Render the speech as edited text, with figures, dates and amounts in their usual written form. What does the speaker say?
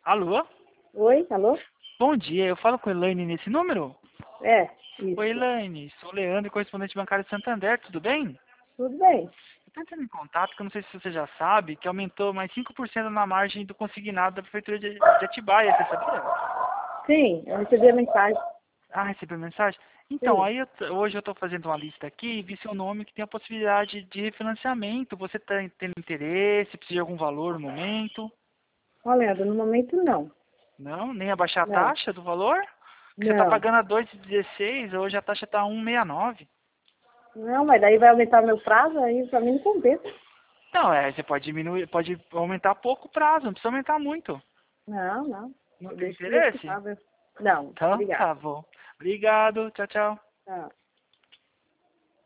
Alô? Oi, alô? Bom dia, eu falo com a Elaine nesse número? É, isso. Oi, Elaine, sou Leandro, correspondente bancário de Santander, tudo bem? Tudo bem. Eu tô entrando em contato, que eu não sei se você já sabe, que aumentou mais 5% na margem do consignado da Prefeitura de Atibaia, você sabia? Sim, eu recebi a mensagem. Ah, recebeu mensagem? Então, Sim. aí hoje eu estou fazendo uma lista aqui e vi seu nome que tem a possibilidade de refinanciamento. Você está tendo interesse, precisa de algum valor no momento? Ó, Leandro, no momento não. Não? Nem abaixar a Não. taxa do valor? Que você está Não. pagando a 2,16, hoje a taxa está 1,69. Não, mas daí vai aumentar meu prazo, aí pra mim não compensa. Não, você pode diminuir, pode aumentar pouco o prazo, não precisa aumentar muito. Não, não. Não Eu tem deixo do jeito que interesse? tava. Não, Então, obrigado. tá bom. Obrigado, tchau, tchau. Tá.